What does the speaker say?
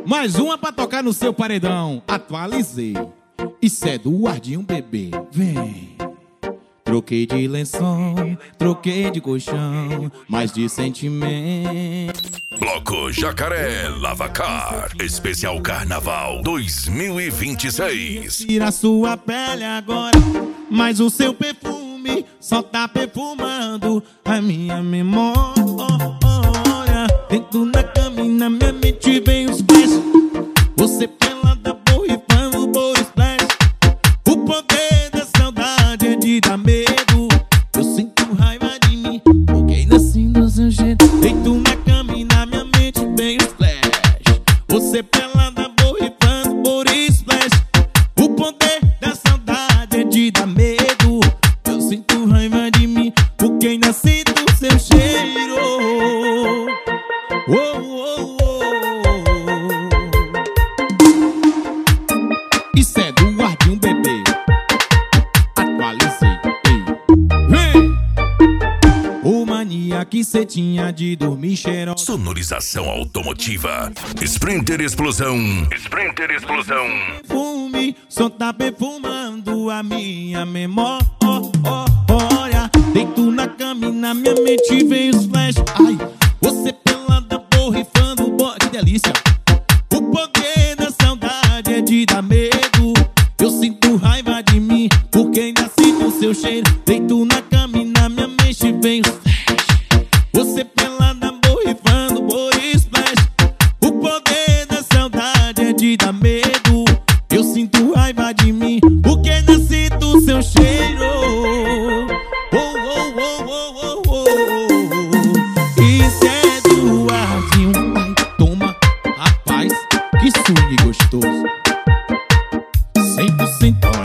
Mais uma pra tocar no seu paredão. Atualizei. Isso é do Guardinho Bebê. Vem. Troquei de lençol, troquei de colchão, mas de sentimento. Bloco Jacaré Lavacar, especial Carnaval 2026. Tira sua pele agora, mas o seu perfume só tá perfumando a minha memória. Dentro da cama e na minha mente vem os flashes. Você pelada borrifando por splash. O poder da saudade é de dar medo. Eu sinto raiva de mim, porque ainda assim do seu jeito. Deito na cama e na minha mente vem os flash. Você pelada borrifando por splash. O poder da saudade é de dar medo. Eu sinto raiva de mim, porque ainda sinto o seu cheiro. Oh, oh, oh. Isso é do Guardinho Bebê. Atualizei. Vem! Ô mania que cê tinha de dormir cheirosa. Sonorização automotiva. Sprinter Explosão. Sprinter Explosão. Perfume só tá perfumando a minha memória. Deito na cama e na minha mente vem os flash. Ai, você pelada borrifando, que delícia. O poder da saudade é de dar medo. Eu sinto raiva de mim, porque ainda sinto o seu cheiro. Deito na cama e na minha mente vem os flash. Você pelada borrifando por splash. O poder da saudade é de dar medo. Eu sinto raiva de mim, porque ainda sinto o seu cheiro. Oh, oh, oh, oh, oh, oh. Isso é do Guardinho. Ai, toma, rapaz, que swing gostoso. 100%